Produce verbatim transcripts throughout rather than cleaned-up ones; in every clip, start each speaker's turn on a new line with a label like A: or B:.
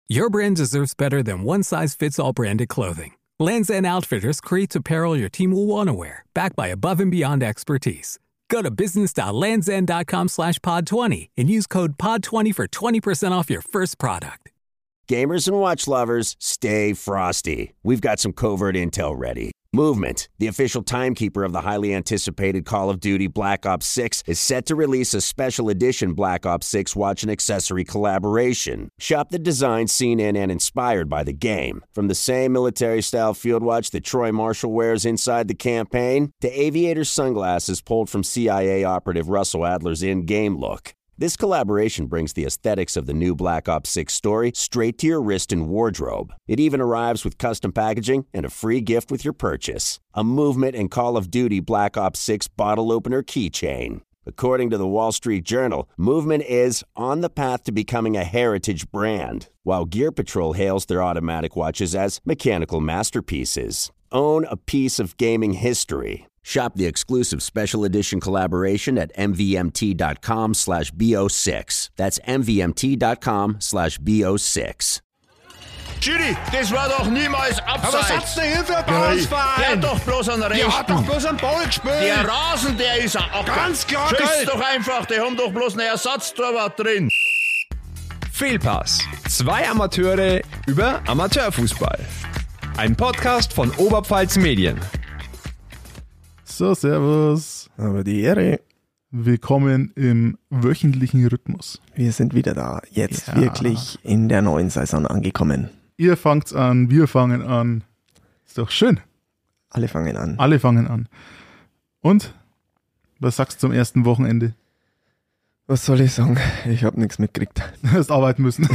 A: Your brand deserves better than one-size-fits-all branded clothing. Lands' End Outfitters creates apparel your team will want to wear, backed by above-and-beyond expertise. Go to business.landsend.com slash pod 20 and use code pod twenty for twenty percent off your first product.
B: Gamers and watch lovers, stay frosty. We've got some covert intel ready. Movement, the official timekeeper of the highly anticipated Call of Duty Black Ops six, is set to release a special edition Black Ops six watch and accessory collaboration. Shop the design seen in and inspired by the game. From the same military-style field watch that Troy Marshall wears inside the campaign, to aviator sunglasses pulled from C I A operative Russell Adler's in-game look. This collaboration brings the aesthetics of the new Black Ops six story straight to your wrist and wardrobe. It even arrives with custom packaging and a free gift with your purchase. A Movement and Call of Duty Black Ops six bottle opener keychain. According to the Wall Street Journal, Movement is on the path to becoming a heritage brand, while Gear Patrol hails their automatic watches as mechanical masterpieces. Own a piece of gaming history. Shop the exclusive special edition collaboration at mvmt.com slash bo6. That's mvmt.com slash bo6.
C: Jury, das war doch niemals Abseits.
D: Aber was hat's denn hier für ein Ballsverein?
C: Der hat doch bloß einen Rechten.
D: Der hat doch bloß einen Ball gespielt.
C: Der Rasen, der ist auch
D: ganz klar.
C: Schießt doch einfach, die haben doch bloß einen Ersatztorwart drin.
E: Fehlpass. Zwei Amateure über Amateurfußball. Ein Podcast von Oberpfalz Medien.
F: So, servus.
G: Aber die Ehre.
F: Willkommen im wöchentlichen Rhythmus.
G: Wir sind wieder da. Jetzt
F: ja.
G: wirklich in der neuen Saison angekommen.
F: Ihr fangt's an, wir fangen an. Ist doch schön.
G: Alle fangen an.
F: Alle fangen an. Und? Was sagst du zum ersten Wochenende?
G: Was soll ich sagen? Ich habe nichts mitgekriegt.
F: Du hast arbeiten müssen.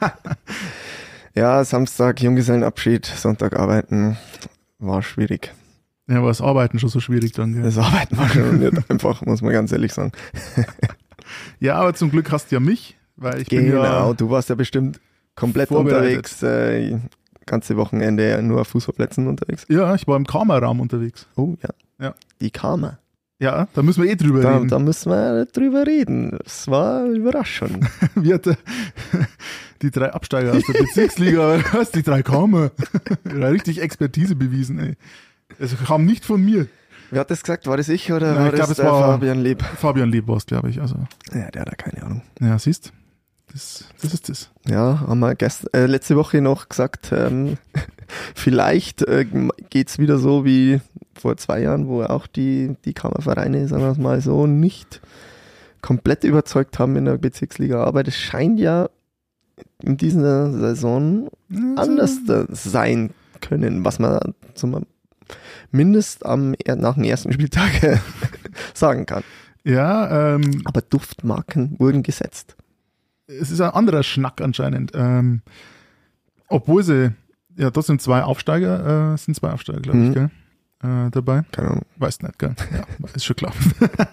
G: Ja, Samstag Junggesellenabschied, Sonntag arbeiten. War schwierig.
F: Ja, aber das Arbeiten schon so schwierig dann, gell?
G: Das Arbeiten war schon nicht einfach, muss man ganz ehrlich sagen.
F: Ja, aber zum Glück hast du ja mich, weil ich
G: genau,
F: bin ja...
G: Genau, du warst ja bestimmt komplett unterwegs, äh, ganze Wochenende nur auf Fußballplätzen unterwegs.
F: Ja, ich war im Karma-Raum unterwegs.
G: Oh ja,
F: ja.
G: Die Karma.
F: Ja, da müssen wir eh drüber
G: da,
F: reden.
G: Da müssen wir drüber reden. Das war eine Überraschung.
F: Wie hat der, die drei Absteiger aus der Bezirksliga, was, die drei Karma, richtig Expertise bewiesen, ey. Also kam nicht von mir.
G: Wer hat das gesagt? War das ich oder
F: Nein,
G: war
F: ich glaub,
G: das
F: es
G: der
F: war
G: Fabian Leb?
F: Fabian Leb war es, glaube ich. Also.
G: Ja, der hat da keine Ahnung.
F: Ja, siehst das, das ist das.
G: Ja, haben wir gest- äh, letzte Woche noch gesagt, ähm, vielleicht äh, geht's wieder so wie vor zwei Jahren, wo auch die, die Kammervereine, sagen wir es mal so, nicht komplett überzeugt haben in der Bezirksliga. Aber das scheint ja in dieser Saison also. anders sein können, was man zum mindest am, nach dem ersten Spieltag sagen kann.
F: Ja, ähm,
G: aber Duftmarken wurden gesetzt.
F: Es ist ein anderer Schnack anscheinend. Ähm, obwohl sie, ja, das sind zwei Aufsteiger, äh, sind zwei Aufsteiger, glaube ich, mhm. gell? Äh, dabei.
G: Keine Ahnung.
F: Weiß nicht, gell? Ja, ist schon klar.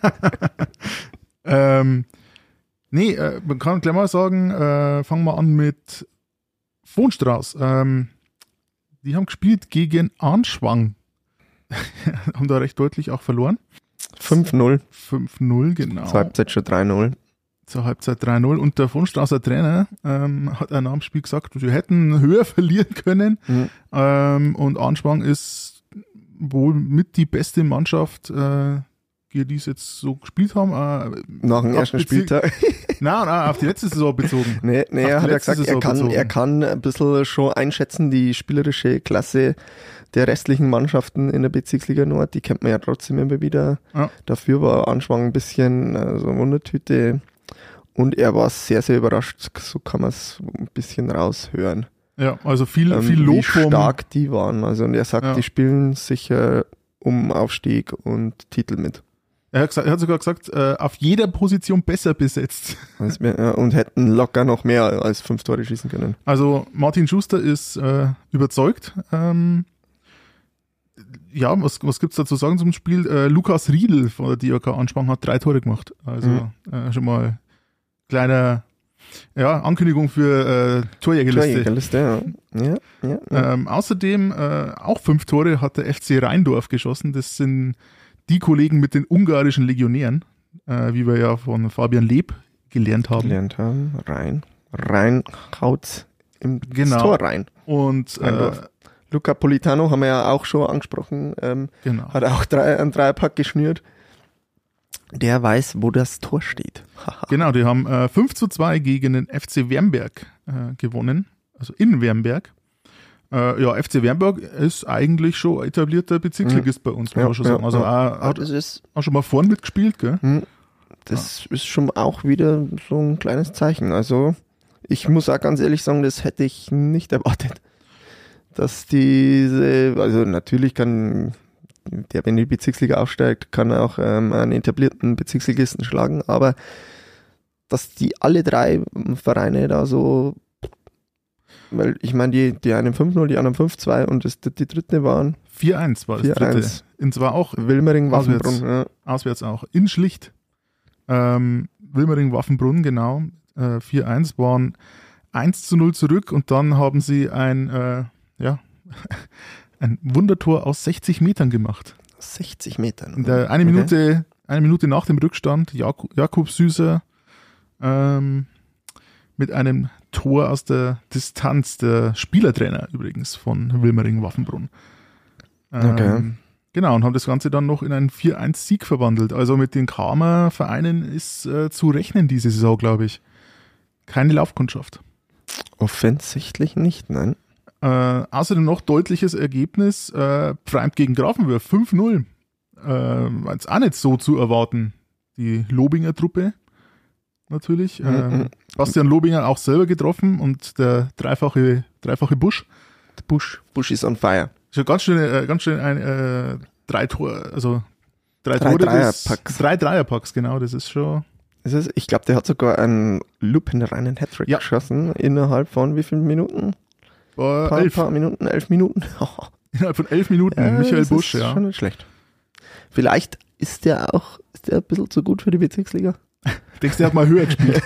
F: ähm, nee, äh, man kann gleich mal sagen, äh, fangen wir an mit Vohnstrauß. Ähm, die haben gespielt gegen Arnschwang. Haben da recht deutlich auch verloren.
G: fünf null.
F: fünf null, genau.
G: Zur Halbzeit schon drei null.
F: Zur Halbzeit drei null. Und der Vohnstraußer Trainer ähm, hat nach dem Spiel gesagt, sie hätten höher verlieren können. Mhm. Ähm, und Arnschwang ist wohl mit die beste Mannschaft, äh, die es jetzt so gespielt haben. Äh,
G: nach dem ersten Spieltag.
F: Nein, nein, auf die letzte Saison bezogen.
G: Nee, nee er hat ja gesagt, er kann, er kann ein bisschen schon einschätzen, die spielerische Klasse der restlichen Mannschaften in der Bezirksliga Nord, die kennt man ja trotzdem immer wieder. Ja. Dafür war Anschwang ein bisschen äh, so eine Wundertüte und er war sehr, sehr überrascht, so kann man es ein bisschen raushören.
F: Ja, also viel,
G: ähm,
F: viel Lob.
G: Wie stark die waren. Also und er sagt, ja. die spielen sicher um Aufstieg und Titel mit.
F: Er hat, gesagt, er hat sogar gesagt, äh, auf jeder Position besser besetzt.
G: Und hätten locker noch mehr als fünf Tore schießen können.
F: Also Martin Schuster ist äh, überzeugt. Ähm, ja, was, was gibt es da zu sagen zum Spiel? Äh, Lukas Riedl von der D R K Arnschwang hat drei Tore gemacht. Also mhm. äh, schon mal kleiner ja, Ankündigung für äh, Torjägerliste.
G: Torjägerliste, ja. ja, ja, ja.
F: Ähm, außerdem äh, auch fünf Tore hat der F C Rheindorf geschossen. Das sind die Kollegen mit den ungarischen Legionären, äh, wie wir ja von Fabian Leb gelernt haben.
G: Gelernt haben. Rein. Rein haut's im
F: Genau.
G: Tor rein.
F: Und äh,
G: Luca Politano haben wir ja auch schon angesprochen, ähm,
F: genau.
G: hat auch drei, einen Dreierpack geschnürt. Der weiß, wo das Tor steht.
F: Genau, die haben äh, fünf zu zwei gegen den F C Wernberg äh, gewonnen, also in Wernberg. Äh, ja, F C Wernberg ist eigentlich schon etablierter Bezirksligist mhm. bei uns, muss
G: ja,
F: man schon
G: ja,
F: sagen. Also
G: ja.
F: auch, hat
G: das ist,
F: auch schon mal vorn mitgespielt, gell?
G: Mhm. Das ja. ist schon auch wieder so ein kleines Zeichen. Also ich muss auch ganz ehrlich sagen, das hätte ich nicht erwartet. Dass diese, also natürlich kann der, wenn die Bezirksliga aufsteigt, kann auch ähm, einen etablierten Bezirksligisten schlagen, aber dass die alle drei Vereine da so, weil ich meine, die, die einen fünf null, die anderen fünf zwei und das, die dritte waren
F: vier eins war das
G: vier
F: dritte.
G: eins.
F: Und zwar auch
G: Wilmering, Waffenbrunn.
F: Auswärts,
G: Ja.
F: auswärts auch. In Schlicht. Ähm, Wilmering, Waffenbrunn, genau. Äh, vier eins waren eins zu null zurück und dann haben sie ein, äh, ja, ein Wundertor aus sechzig Metern gemacht.
G: sechzig Metern.
F: In der, eine,
G: okay.
F: Minute, eine Minute nach dem Rückstand, Jakub, Jakub Süßer ähm, mit einem Tor aus der Distanz, der Spielertrainer übrigens von Wilmering Waffenbrunn. Ähm,
G: Okay.
F: Genau, und haben das Ganze dann noch in einen vier eins Sieg verwandelt. Also mit den Karma-Vereinen ist äh, zu rechnen diese Saison, glaube ich. Keine Laufkundschaft.
G: Offensichtlich nicht, nein.
F: Äh, außerdem noch deutliches Ergebnis, äh, Pfreimd gegen Grafenwörth, fünf null. Äh, jetzt auch nicht so zu erwarten. Die Lobinger Truppe natürlich.
G: Mhm.
F: Äh, Bastian Lobinger auch selber getroffen und der dreifache, dreifache Busch.
G: Der Busch, Busch is on fire.
F: Schon ganz schön, äh, ganz schön ein, äh, drei Tor, also drei,
G: Drei
F: Tore.
G: Dreierpacks.
F: Das, drei Dreierpacks, genau, das ist schon.
G: Es ist, ich glaube, der hat sogar einen lupenreinen Hattrick
F: Ja.
G: geschossen innerhalb von wie vielen Minuten?
F: Äh,
G: Paar,
F: elf.
G: paar Minuten, elf Minuten.
F: Innerhalb von elf Minuten,
G: Ja,
F: Michael
G: das
F: Busch,
G: ist
F: ja.
G: schon nicht schlecht. Vielleicht ist der auch, ist der ein bisschen zu gut für die Bezirksliga?
F: Denkst du, der hat mal höher gespielt?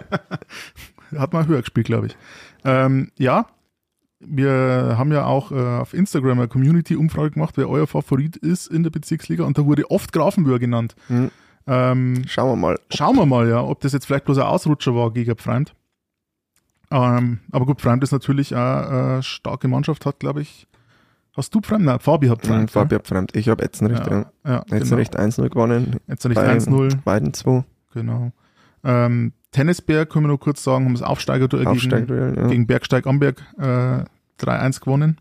F: Der hat mal höher gespielt, glaube ich. Ähm, ja, wir haben ja auch äh, auf Instagram eine Community-Umfrage gemacht, wer euer Favorit ist in der Bezirksliga und da wurde oft Grafenwörth genannt.
G: Hm.
F: Ähm,
G: Schauen wir mal.
F: schauen wir mal, ja, ob das jetzt vielleicht bloß ein Ausrutscher war gegen Pfreimd. Ähm, aber gut, Pfreimd ist natürlich auch eine starke Mannschaft, hat, glaube ich, hast du Pfreimd? Nein, Fabi hat
G: Hm,
F: Pfreimd.
G: Fabi hat Pfreimd. Ich habe Etzenrecht.
F: ja,
G: Ja.
F: ja,
G: Etzenrecht
F: genau.
G: eins null gewonnen.
F: Jetzt nicht
G: Bei
F: eins null.
G: Beiden zwei.
F: Genau. Ähm, Tennisberg, können wir nur kurz sagen, haben das Aufsteigerduell gegen,
G: Aufsteigduell, ja.
F: gegen Bergsteig Amberg äh, drei eins gewonnen.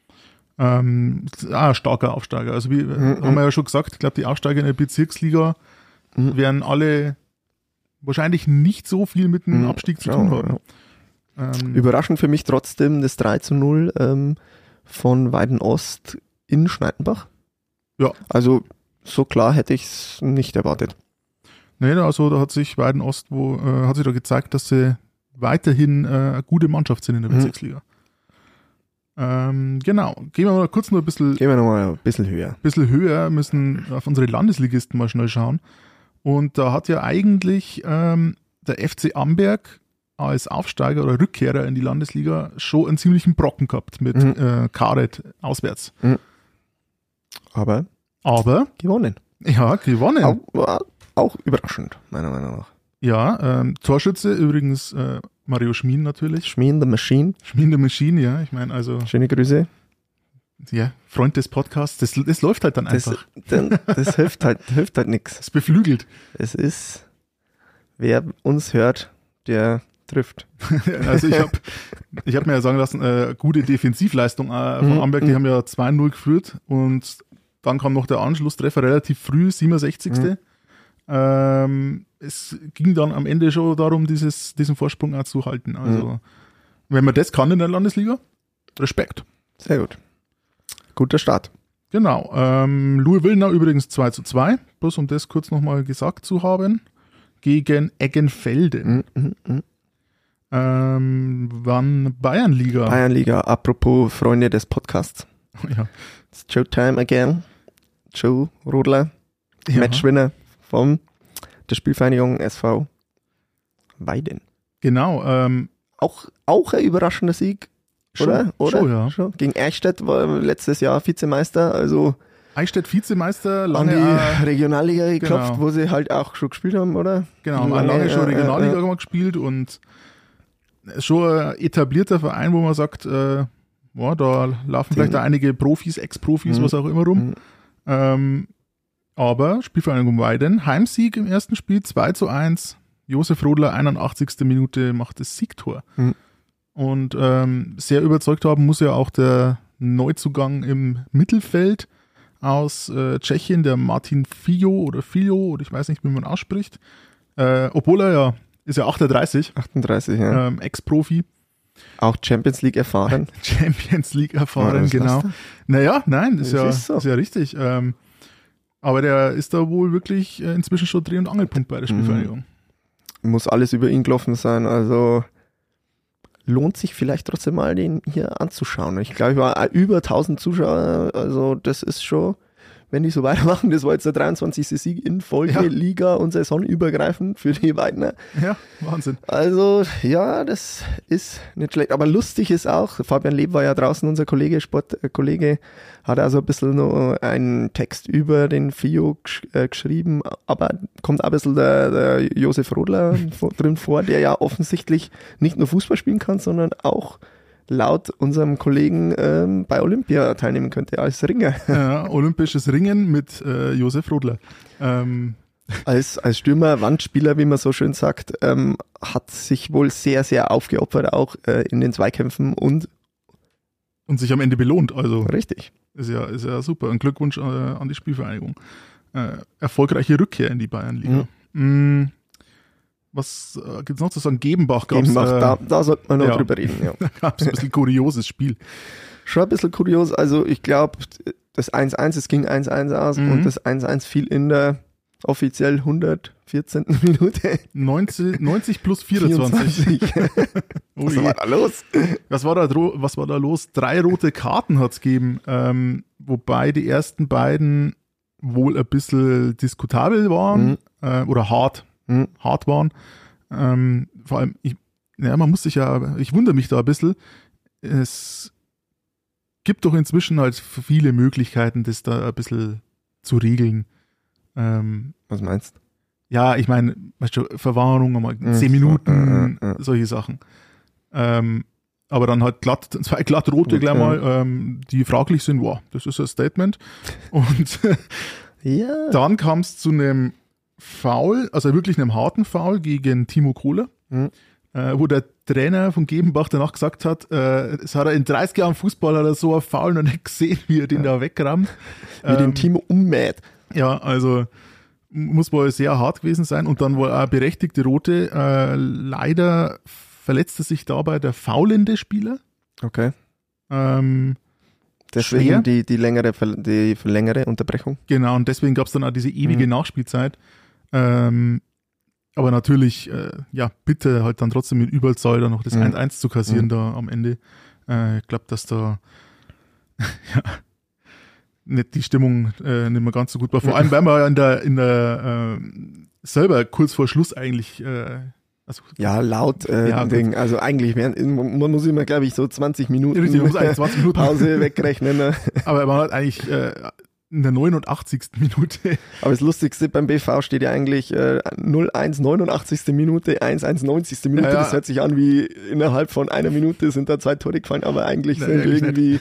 F: Ähm, ah, ein starker Aufsteiger. Also wie
G: Mhm.
F: haben wir ja schon gesagt, ich glaube, die Aufsteiger in der Bezirksliga
G: Mhm.
F: werden alle wahrscheinlich nicht so viel mit dem
G: Mhm.
F: Abstieg zu
G: Ja,
F: tun
G: ja.
F: haben. Ähm,
G: Überraschend für mich trotzdem das drei zu null ähm, von Weiden Ost in Schneidenbach.
F: Ja.
G: Also so klar hätte ich es nicht erwartet.
F: nee, also da hat sich Weiden Ost, wo, äh, hat sich da gezeigt, dass sie weiterhin äh, eine gute Mannschaft sind in der
G: Mhm.
F: Bezirksliga. Ähm, genau. Gehen wir mal kurz nur ein bisschen
G: Gehen wir nochmal ein bisschen höher.
F: bisschen höher, müssen auf unsere Landesligisten mal schnell schauen. Und da hat ja eigentlich ähm, der F C Amberg als Aufsteiger oder Rückkehrer in die Landesliga schon einen ziemlichen Brocken gehabt mit
G: Mhm.
F: äh, Karet auswärts.
G: Aber
F: Aber,
G: gewonnen.
F: ja, gewonnen.
G: Auch, war auch überraschend, meiner Meinung nach.
F: Ja, ähm, Torschütze übrigens äh, Mario Schmien natürlich.
G: Schmien the Machine.
F: Schmien der Maschine, ja. Ich meine, also,
G: Schöne Grüße.
F: ja, Freund des Podcasts, das, das läuft halt dann
G: Das,
F: einfach.
G: denn, das hilft halt, hilft halt nichts.
F: Das beflügelt.
G: Es ist, wer uns hört, der trifft.
F: Also ich habe ich hab mir ja sagen lassen, äh, gute Defensivleistung äh, von
G: Mhm.
F: Amberg, die haben ja zwei null geführt und dann kam noch der Anschlusstreffer relativ früh, siebenundsechzigste Ähm, es ging dann am Ende schon darum, dieses, diesen Vorsprung auch zu halten. Also
G: Mhm.
F: wenn man das kann in der Landesliga, Respekt.
G: Sehr gut. Guter Start.
F: Genau. Ähm, Louis Willner übrigens zwei zu zwei, bloß um das kurz nochmal gesagt zu haben, gegen Eggenfelde.
G: Mhm, mhm, mhm.
F: Ähm, wann Bayernliga.
G: Bayernliga, apropos Freunde des Podcasts.
F: Ja.
G: It's Showtime again. Joe Rodler,
F: Ja.
G: Matchwinner von der Spielvereinigung S V Weiden.
F: Genau. Ähm,
G: Auch, auch ein überraschender Sieg,
F: Schon,
G: oder? oder?
F: schon, ja.
G: Schon. Gegen Eichstätt war letztes Jahr Vizemeister, also
F: Eichstätt Vizemeister,
G: an
F: lange,
G: die
F: äh,
G: Regionalliga geklopft,
F: genau.
G: wo sie halt auch schon gespielt haben, oder?
F: genau, haben auch
G: Lange,
F: lange schon
G: äh,
F: Regionalliga
G: äh,
F: mal gespielt und schon ein etablierter Verein, wo man sagt, äh, ja, da laufen vielleicht da einige Profis, Ex-Profis,
G: Mhm.
F: was auch immer rum.
G: Mhm.
F: Ähm, aber Spielvereinigung Weiden, Heimsieg im ersten Spiel, zwei zu eins. Josef Rodler, einundachtzigste Minute, macht das Siegtor.
G: Mhm.
F: Und ähm, sehr überzeugt haben muss ja auch der Neuzugang im Mittelfeld aus äh, Tschechien, der Martin Fijo oder Fijo, oder ich weiß nicht, wie man ausspricht. Äh, obwohl er ja, ist ja achtunddreißig,
G: achtunddreißig, ja.
F: ähm, Ex-Profi,
G: Auch Champions League erfahren.
F: Champions League
G: Ja,
F: erfahren,
G: was
F: genau.
G: ist das
F: Naja, nein, das ist,
G: Das
F: ja,
G: ist so.
F: ist ja richtig. Ähm, aber der ist da wohl wirklich äh, inzwischen schon Dreh- und Angelpunkt bei der Spielvereinigung.
G: Muss alles über ihn gelaufen sein, also lohnt sich vielleicht trotzdem mal, den hier anzuschauen. Ich glaube, ich war über tausend Zuschauer, also das ist schon, wenn die so weitermachen, das war jetzt der dreiundzwanzigste Sieg in Folge,
F: Ja.
G: Liga und saisonübergreifend für die Weidner.
F: Ja, Wahnsinn.
G: Also, ja, das ist nicht schlecht. Aber lustig ist auch, Fabian Leb war ja draußen, unser Kollege, Sportkollege, hat also ein bisschen noch einen Text über den Fio gesch äh, geschrieben, aber kommt auch ein bisschen der, der Josef Rodler vor, drin vor, der ja offensichtlich nicht nur Fußball spielen kann, sondern auch laut unserem Kollegen ähm, bei Olympia teilnehmen könnte als Ringer.
F: Ja, olympisches Ringen mit äh, Josef Rodler. Ähm,
G: Als, als Stürmer, Wandspieler, wie man so schön sagt, ähm, hat sich wohl sehr, sehr aufgeopfert, auch äh, in den Zweikämpfen und
F: und sich am Ende belohnt. Also
G: richtig.
F: ist ja, ist ja super. Ein Glückwunsch äh, an die Spielvereinigung. Äh, erfolgreiche Rückkehr in die Bayernliga. Mhm. Was äh, gibt es noch zu sagen? Gebenbach gab es
G: Gebenbach,
F: äh,
G: da, da sollte man noch
F: ja.
G: drüber reden. Ja.
F: gab's ein bisschen kurioses Spiel.
G: Schon ein bisschen kurios, also ich glaube, das eins eins, es ging eins eins aus
F: Mhm.
G: und das eins eins fiel in der offiziell hundertvierzehnten Minute.
F: neunzig, neunzig plus vierundzwanzig.
G: Was
F: Ui.
G: war da los?
F: Was war da, dro- was war da los? Drei rote Karten hat es gegeben, ähm, wobei die ersten beiden wohl ein bisschen diskutabel waren
G: Mhm.
F: äh, oder hart,
G: Mhm.
F: hart waren. Ähm, vor allem, ich, ja, man muss sich ja, ich wundere mich da ein bisschen. Es gibt doch inzwischen halt viele Möglichkeiten, das da ein bisschen zu regeln. Ähm,
G: Was meinst du?
F: ja, ich meine, weißt du, Verwahrung, mal
G: Mhm.
F: zehn Minuten,
G: Ja, ja, ja.
F: solche Sachen. Ähm, aber dann halt glatt, zwei glatt rote gleich
G: Ja.
F: mal, ähm, die fraglich sind, wow, das ist ein Statement. Und
G: Ja.
F: dann kam es zu einem Foul, also wirklich einem harten Foul gegen Timo Kohler,
G: Mhm.
F: äh, wo der Trainer von Gebenbach danach gesagt hat, äh, es hat er in dreißig Jahren Fußball hat er so ein Foul noch nicht gesehen, wie er den da wegrammt.
G: Wie den
F: Ähm,
G: Team ummäht.
F: ja, also muss wohl sehr hart gewesen sein und dann wohl auch berechtigte Rote. Äh, leider verletzte sich dabei der faulende Spieler.
G: Okay.
F: Ähm,
G: Deswegen
F: Schwer.
G: die, die, längere, Ver- die längere Unterbrechung.
F: genau, und deswegen gab es dann auch diese ewige
G: Mhm.
F: Nachspielzeit. Ähm, aber natürlich, äh, ja, bitte halt dann trotzdem mit Überzahl dann noch das
G: Mhm.
F: eins eins zu kassieren
G: Mhm.
F: da am Ende. Äh, ich glaube, dass da ja, nicht die Stimmung äh, nicht mehr ganz so gut war. Vor allem, weil man ja in der, in der äh, selber kurz vor Schluss eigentlich äh, also,
G: Ja, laut äh,
F: Ja, gut.
G: Ding. Also eigentlich, während, man muss immer, glaube ich, so zwanzig Minuten
F: Richtig, man muss eigentlich zwanzig Minuten
G: Pause wegrechnen. Ne?
F: aber man hat eigentlich äh, in der neunundachtzigsten Minute
G: Aber das Lustigste beim B V steht ja eigentlich äh, null eins neunundachtzigste Minute, eins eins neunzigste Minute.
F: Ja, ja.
G: Das hört sich an wie innerhalb von einer Minute sind da zwei Tore gefallen, aber eigentlich
F: Nein,
G: sind
F: eigentlich
G: irgendwie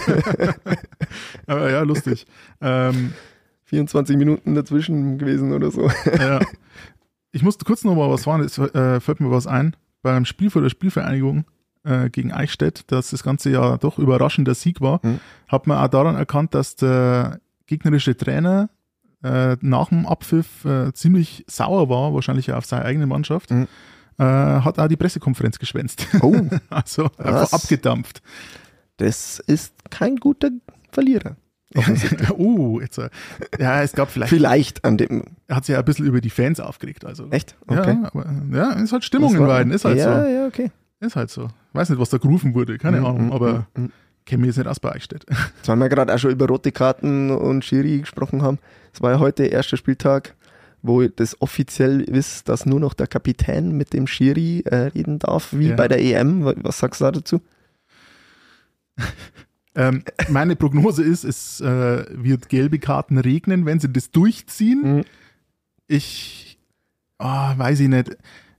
F: aber ja, lustig. Ähm,
G: vierundzwanzig Minuten dazwischen gewesen oder so.
F: ja. Ich musste kurz noch mal was fahren, es äh, fällt mir was ein. Beim Spiel vor der Spielvereinigung äh, gegen Eichstätt, dass das ganze ja doch überraschender Sieg war,
G: Mhm.
F: hat man auch daran erkannt, dass der gegnerische Trainer äh, nach dem Abpfiff äh, ziemlich sauer war, wahrscheinlich auch auf seine eigene Mannschaft,
G: Mhm.
F: äh, hat auch die Pressekonferenz geschwänzt.
G: Oh,
F: Also einfach
G: Was?
F: abgedampft.
G: das ist kein guter Verlierer.
F: uh, jetzt, äh, ja, es gab vielleicht,
G: Vielleicht an dem.
F: er hat sich ja ein bisschen über die Fans aufgeregt. Also.
G: Echt? Okay.
F: Ja, aber, ja, ist halt Stimmung
G: Das
F: in
G: war-
F: Weiden, ist halt
G: ja,
F: so.
G: Ja, okay.
F: Ist halt so. Weiß nicht, was da gerufen wurde, keine
G: Mhm,
F: Ahnung,
G: mhm,
F: aber
G: mhm.
F: kenne mich jetzt nicht aus bei Eichstätt.
G: Jetzt, weil wir gerade auch schon über rote Karten und Schiri gesprochen haben. Es war ja heute der erste Spieltag, wo das offiziell ist, dass nur noch der Kapitän mit dem Schiri äh, reden darf, wie
F: Ja.
G: bei der E M. Was sagst du da dazu?
F: ähm, meine Prognose ist, es äh, wird gelbe Karten regnen, wenn sie das durchziehen.
G: Mhm.
F: Ich ah, weiß ich nicht.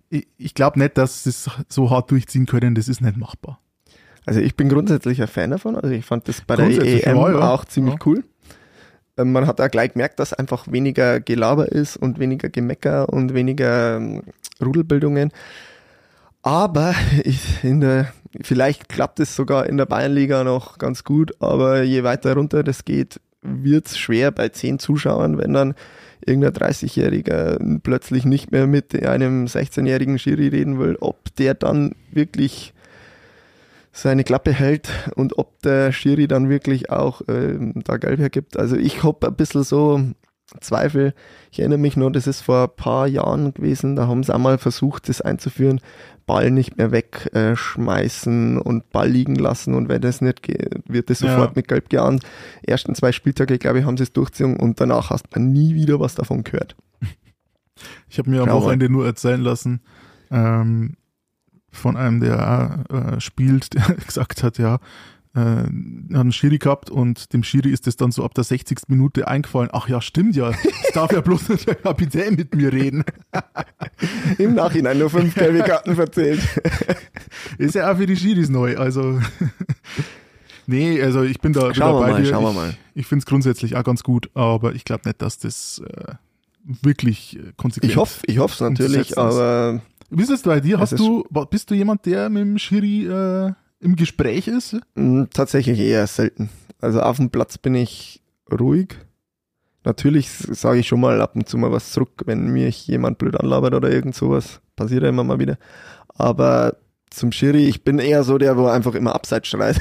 F: ich, ich glaube nicht, dass sie es so hart durchziehen können, das ist nicht machbar.
G: Also ich bin grundsätzlich ein Fan davon, also ich fand das bei der E
F: Grundsätzlich,
G: M
F: ja, ja.
G: auch ziemlich
F: Ja.
G: cool. Ähm, Man hat auch gleich gemerkt, dass einfach weniger Gelaber ist und weniger Gemecker und weniger ähm, Rudelbildungen. Aber ich in der, vielleicht klappt es sogar in der Bayernliga noch ganz gut, aber je weiter runter das geht, wird's schwer bei zehn Zuschauern, wenn dann irgendein dreißigjähriger plötzlich nicht mehr mit einem sechzehnjährigen Schiri reden will, ob der dann wirklich seine Klappe hält und ob der Schiri dann wirklich auch ähm, da Gelb hergibt. Also ich habe ein bisschen so Zweifel. Ich erinnere mich nur, das ist vor ein paar Jahren gewesen, da haben sie einmal versucht, das einzuführen, Ball nicht mehr wegschmeißen und Ball liegen lassen und wenn das nicht geht, wird das sofort
F: Ja.
G: mit Gelb geahndet. Ersten zwei Spieltage, glaube ich, haben sie es durchgezogen und danach hast man nie wieder was davon gehört.
F: Ich habe mir am
G: Schau mal.
F: Wochenende nur erzählen lassen, ähm, von einem, der auch, äh, spielt, der gesagt hat, ja, äh, hat einen Schiri gehabt und dem Schiri ist es dann so ab der sechzigsten Minute eingefallen, ach ja, stimmt ja, es darf ja bloß nicht der Kapitän mit mir reden.
G: Im Nachhinein nur fünf gelbe Karten verzählt.
F: Ist ja auch für die Schiris neu, also nee, also ich bin da
G: Schauen
F: wieder
G: wir
F: bei
G: mal,
F: dir.
G: schauen wir
F: ich
G: mal.
F: ich finde es grundsätzlich auch ganz gut, aber ich glaube nicht, dass das äh, wirklich äh, konsequent
G: Ich hoffe, ich hoffe es natürlich,
F: umzusetzen ist.
G: aber
F: Wie ist es bei dir? Hast
G: Es ist-
F: du, bist du jemand, der mit dem Schiri äh, im Gespräch ist?
G: mh, tatsächlich eher selten. Also auf dem Platz bin ich ruhig. Natürlich sage ich schon mal ab und zu mal was zurück, wenn mich jemand blöd anlabert oder irgend sowas. Passiert ja immer mal wieder. Aber zum Schiri, ich bin eher so der, wo einfach immer abseits schreit.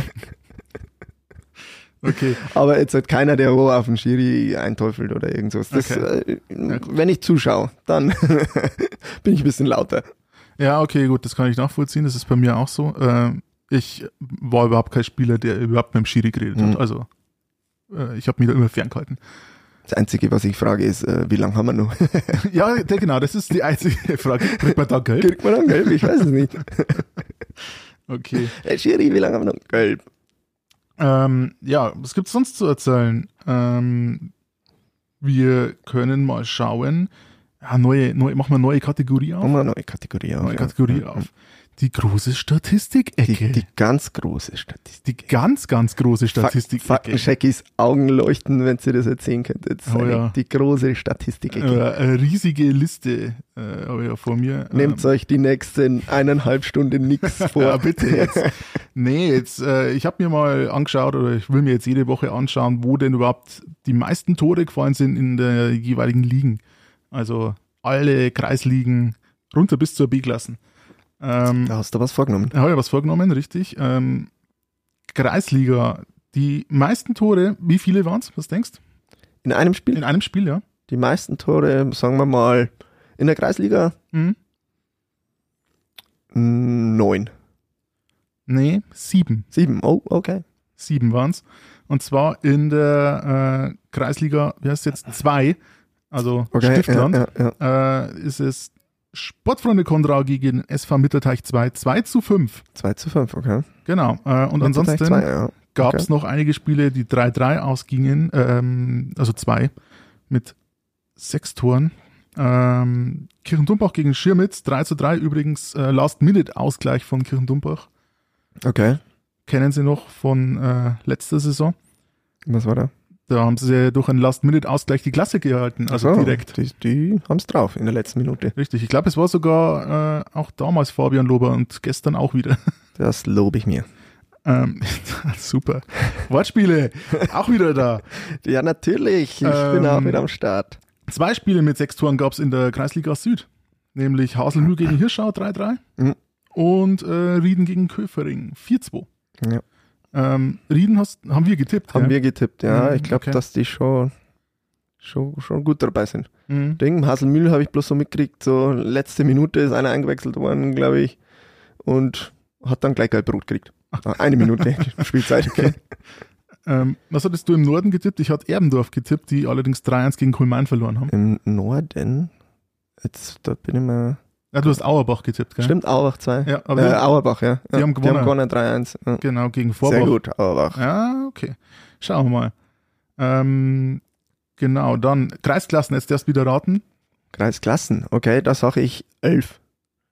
F: Okay.
G: Aber jetzt halt keiner, der wo auf den Schiri einteufelt oder irgend sowas. Das,
F: Okay.
G: äh, wenn ich zuschaue, dann bin ich ein bisschen lauter.
F: Ja, okay, gut, das kann ich nachvollziehen. Das ist bei mir auch so. Äh, ich war überhaupt kein Spieler, der überhaupt mit dem Schiri geredet
G: Mhm.
F: hat. Also, äh, ich habe mich da immer ferngehalten.
G: Das Einzige, was ich frage, ist, äh, wie lange haben wir noch?
F: Ja, der, genau, das ist die einzige Frage. Kriegt man da Geld?
G: Kriegt man dann gelb? Ich weiß es nicht.
F: Okay.
G: Hey Schiri, wie lange haben wir noch? Gelb.
F: Ähm, ja, was gibt's sonst zu erzählen? Ähm, wir können mal schauen. Ja, neue, neue, machen wir eine neue Kategorie auf.
G: Machen wir eine neue Kategorie auf.
F: Neue
G: ja.
F: Kategorie
G: Ja.
F: auf. Die große Statistik-Ecke.
G: Die, die ganz große Statistik.
F: Die ganz, ganz große Statistik.
G: Faktencheckis Augen leuchten, wenn ihr das erzählen könnt. Jetzt
F: Oh
G: eine-
F: ja.
G: Die große Statistik.
F: Äh, eine riesige Liste äh, habe ich ja vor mir.
G: Nehmt
F: ähm,
G: euch die nächsten eineinhalb Stunden nichts vor.
F: Ja, bitte jetzt. Nee, jetzt, äh, ich habe mir mal angeschaut, oder ich will mir jetzt jede Woche anschauen, wo denn überhaupt die meisten Tore gefallen sind in der jeweiligen Ligen. Also alle Kreisligen runter bis zur B-Klassen. Ähm,
G: Da hast du was vorgenommen.
F: habe ich was vorgenommen, richtig. Ähm, Kreisliga, die meisten Tore, wie viele waren es? Was denkst du?
G: In einem Spiel,
F: In einem Spiel, ja.
G: die meisten Tore, sagen wir mal, in der Kreisliga
F: Mhm.
G: mm, neun.
F: Nee, sieben.
G: Sieben. Oh, okay.
F: Sieben waren es. Und zwar in der äh, Kreisliga, wie heißt es jetzt? Zwei, also
G: Okay.
F: Stiftland,
G: Ja, ja, ja.
F: Äh, ist es Sportfreunde Konrau gegen S V Mitterteich zwei, zwei zu fünf.
G: zwei zu fünf, okay.
F: Genau. Äh, und ansonsten
G: Zwei, ja.
F: gab es
G: okay.
F: noch einige Spiele, die drei drei ausgingen, ähm, also zwei, mit sechs Toren. Ähm, Kirchendumbach gegen Schirmitz, drei zu drei übrigens, äh, Last-Minute-Ausgleich von Kirchendumbach.
G: Okay.
F: Kennen Sie noch von äh, letzter Saison?
G: Was war da?
F: Da haben sie durch einen Last-Minute-Ausgleich die Klasse gehalten, also
G: Ach so,
F: direkt.
G: Die, die haben es drauf in der letzten Minute.
F: Richtig, ich glaube, es war sogar äh, auch damals Fabian Lober und gestern auch wieder.
G: Das lobe ich mir.
F: Ähm, super. Wortspiele, auch wieder da.
G: Ja, natürlich. Ich
F: Ähm,
G: bin auch wieder am Start.
F: Zwei Spiele mit sechs Toren gab es in der Kreisliga Süd, nämlich Haselmühl gegen Hirschau drei drei
G: Mhm.
F: und äh, Rieden gegen Köfering vier zwei.
G: Ja.
F: Ähm, Rieden hast, haben wir getippt.
G: Haben
F: gell?
G: wir getippt, ja.
F: Mhm,
G: Ich glaube,
F: okay.
G: dass die schon, schon, schon gut dabei sind.
F: Mhm.
G: Ding, Haselmühl habe ich bloß so mitgekriegt, so letzte Minute ist einer eingewechselt worden, glaube ich, und hat dann gleich gelb-rot gekriegt. Ah, Eine Minute Spielzeit.
F: Okay. Ähm, was hattest du im Norden getippt? Ich hatte Erbendorf getippt, die allerdings drei eins gegen Kulmain verloren haben.
G: Im Norden, jetzt, da bin ich mal,
F: Ja, du hast Auerbach getippt, gell?
G: stimmt, Auerbach zwei.
F: Ja, aber
G: äh,
F: die,
G: Auerbach, ja.
F: die
G: ja.
F: haben
G: Die
F: gewonnen.
G: haben gewonnen, drei eins. Ja.
F: genau, gegen Vorbach.
G: Sehr gut, Auerbach.
F: Ja, okay. Schauen wir mal. Ähm, genau, dann Kreisklassen, jetzt darfst du wieder raten.
G: Kreisklassen, okay, da sage ich elf.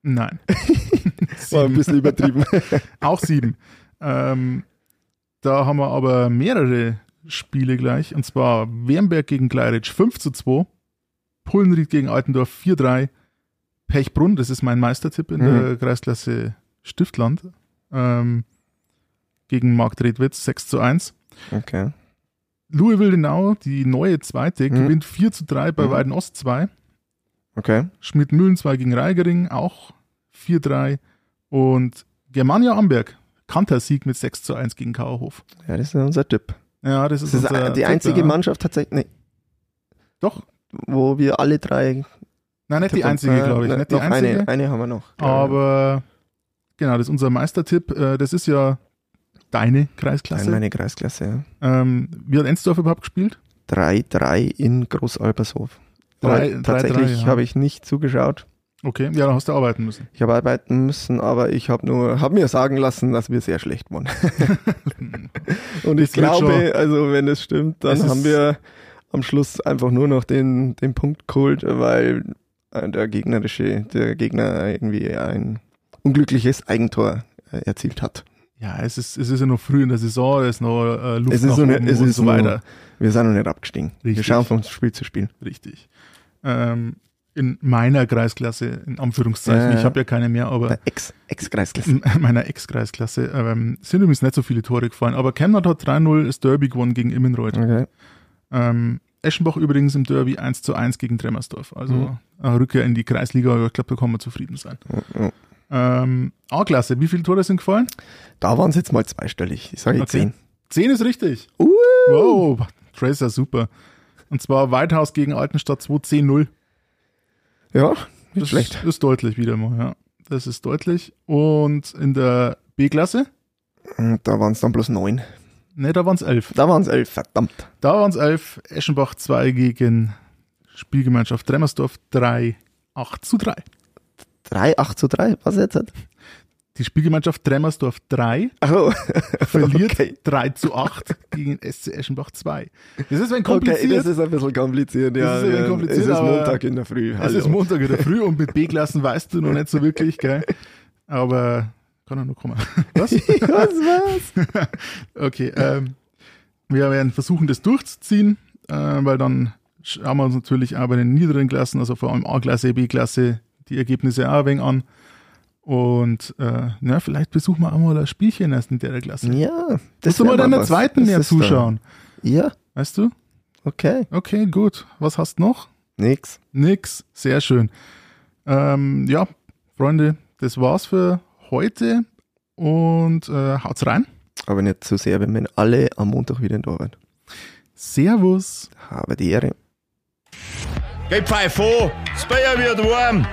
F: Nein.
G: War ein bisschen übertrieben.
F: Auch sieben. Ähm, da haben wir aber mehrere Spiele gleich. Und zwar Wernberg gegen Gleiritsch fünf zu zwei, Pullenried gegen Altendorf vier drei, Pechbrunn, das ist mein Meistertipp in mhm. der Kreisklasse Stiftland, ähm, gegen Marktredwitz sechs zu eins.
G: Okay.
F: Louisville-Denau, die neue Zweite, mhm. gewinnt vier zu drei bei mhm. Weiden Ost zwei.
G: Okay.
F: Schmidt-Mühlen zwei gegen Reigering, auch vier drei. Und Germania Amberg, Kantersieg mit sechs zu eins gegen Kauerhof.
G: Ja, das ist unser Tipp.
F: Ja, das ist,
G: das ist
F: unser
G: die
F: Tipp,
G: einzige
F: ja.
G: Mannschaft tatsächlich, nee.
F: Doch.
G: Wo wir alle drei...
F: Nein, nicht die einzige, glaube ich.
G: Äh,
F: nicht die
G: noch
F: einzige.
G: Eine, eine haben wir noch.
F: Aber genau, das ist unser Meistertipp. Das ist ja deine Kreisklasse.
G: Nein, meine Kreisklasse, ja.
F: Ähm, wie hat Ensdorf überhaupt gespielt?
G: drei drei in Großalbershof.
F: Drei,
G: Aber
F: drei,
G: tatsächlich
F: drei, ja.
G: habe ich nicht zugeschaut.
F: Okay, ja, dann hast du arbeiten müssen.
G: Ich habe arbeiten müssen, aber ich habe nur, habe mir sagen lassen, dass wir sehr schlecht waren. Und ich glaube, also wenn es stimmt, dann
F: es
G: haben wir am Schluss einfach nur noch den, den Punkt geholt, weil der gegnerische, der Gegner irgendwie ein unglückliches Eigentor erzielt hat.
F: Ja, es ist, es ist ja noch früh in der Saison, es ist noch äh, Luft
G: es ist
F: nach
G: so
F: oben
G: eine, es
F: und
G: ist
F: so weiter.
G: Noch, wir sind noch nicht abgestiegen.
F: Richtig.
G: Wir schauen von Spiel zu Spiel.
F: Richtig. Ähm, in meiner Kreisklasse, in Anführungszeichen,
G: äh,
F: ich habe ja keine mehr, aber
G: der Ex, Ex-Kreisklasse.
F: in meiner Ex-Kreisklasse ähm, sind übrigens nicht so viele Tore gefallen, aber Chemnat hat drei null das Derby gewonnen gegen Immenreuth.
G: Okay.
F: Ähm, Eschenbach übrigens im Derby eins zu eins gegen Tremmersdorf. Also mhm. eine Rückkehr in die Kreisliga, aber ich glaube, da kann man zufrieden sein.
G: Mhm.
F: Ähm, A-Klasse, wie viele Tore sind gefallen?
G: Da waren es jetzt mal zweistellig. Ich sage
F: Okay.
G: zehn.
F: Zehn ist richtig.
G: Uh.
F: Wow, Tracer, super. Und zwar Weidhaus gegen Altenstadt zwei zehn null.
G: Ja, nicht
F: Das
G: schlecht.
F: ist, ist deutlich wieder mal, ja. Das ist deutlich. Und in der B-Klasse?
G: Da waren es dann bloß neun.
F: Ne, da waren es elf.
G: Da waren es elf, verdammt.
F: Da waren es elf. Eschenbach zwei gegen Spielgemeinschaft Tremmersdorf drei, acht zu drei.
G: drei, acht zu drei, was jetzt?
F: Die Spielgemeinschaft Tremmersdorf drei
G: Ach so.
F: verliert
G: Okay.
F: drei zu acht gegen S C Eschenbach zwei. Das ist ein
G: Okay,
F: kompliziert.
G: das ist ein bisschen kompliziert, ja.
F: Das ist ein wenig
G: ja.
F: kompliziert,
G: Es ist
F: aber
G: Montag in der Früh.
F: Es
G: Hallo.
F: ist Montag in der Früh und mit B-Klassen weißt du noch nicht so wirklich, gell? Aber kann er noch kommen. Was?
G: was, was?
F: Okay, ähm, wir werden versuchen, das durchzuziehen, äh, weil dann schauen wir uns natürlich auch bei den niederen Klassen, also vor allem A-Klasse, B-Klasse, die Ergebnisse auch ein wenig an. Und äh, ja, vielleicht besuchen wir auch mal ein Spielchen erst in der Klasse.
G: Ja,
F: das du mal
G: wär
F: in der
G: was.
F: zweiten
G: Das
F: mehr
G: ist
F: zuschauen.
G: Da. Ja,
F: Weißt du?
G: okay.
F: Okay, gut. Was hast du noch?
G: Nix.
F: Nix. Sehr schön. Ähm, ja, Freunde, das war's für heute. Und äh, haut's rein.
G: Aber nicht zu sehr, wenn wir alle am Montag wieder in der Arbeit.
F: Servus.
G: Habe die Ehre.
C: Geh pfeif an, das Bier wird warm.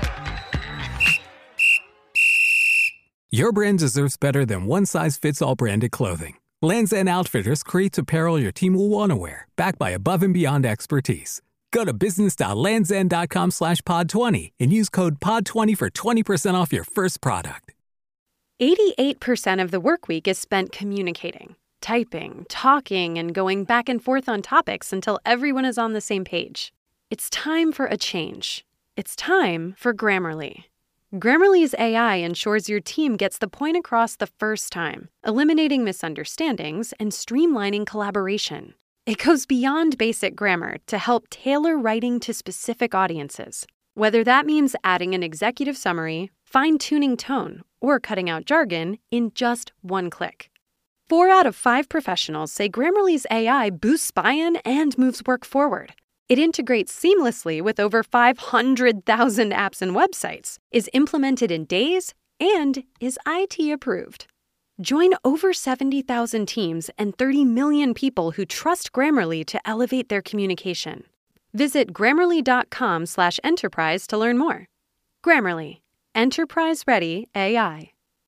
A: Your brand deserves better than one-size-fits-all branded clothing. Lands' End Outfitters creates apparel your team will want to wear, backed by above-and-beyond expertise. Go to business.landsend.com slash pod 20 and use code pod twenty for twenty percent off your first product.
H: eighty-eight percent of the work week is spent communicating, typing, talking, and going back and forth on topics until everyone is on the same page. It's time for a change. It's time for Grammarly. Grammarly's A I ensures your team gets the point across the first time, eliminating misunderstandings and streamlining collaboration. It goes beyond basic grammar to help tailor writing to specific audiences. Whether that means adding an executive summary, fine-tuning tone, or cutting out jargon in just one click. Four out of five professionals say Grammarly's A I boosts buy-in and moves work forward. It integrates seamlessly with over five hundred thousand apps and websites, is implemented in days, and is I T approved. Join over seventy thousand teams and thirty million people who trust Grammarly to elevate their communication. Visit grammarly.com slash enterprise to learn more. Grammarly. Enterprise-ready A I.